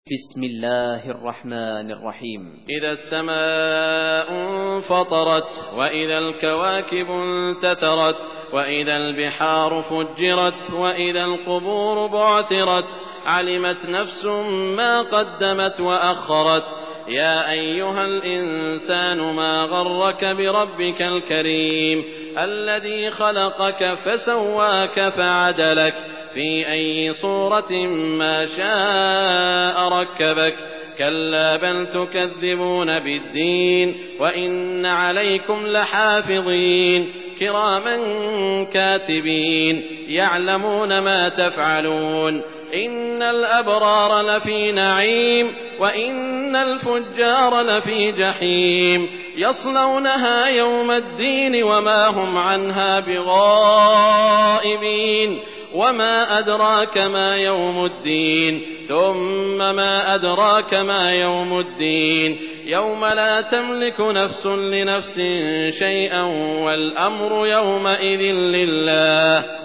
بسم الله الرحمن الرحيم. إذا السماء انفطرت وإذا الكواكب انتثرت وإذا البحار فجرت وإذا القبور بعثرت علمت نفس ما قدمت وأخرت. يا أيها الإنسان ما غرك بربك الكريم الذي خلقك فسواك فعدلك في أي صورة ما شاء ركبك. كلا بل تكذبون بالدين وإن عليكم لحافظين كراما كاتبين يعلمون ما تفعلون. إن الأبرار لفي نعيم وإن الفجار لفي جحيم يصلونها يوم الدين وما هم عنها بغائبين. وما أدراك ما يوم الدين ثم ما أدراك ما يوم الدين يوم لا تملك نفس لنفس شيئا والأمر يومئذ لله.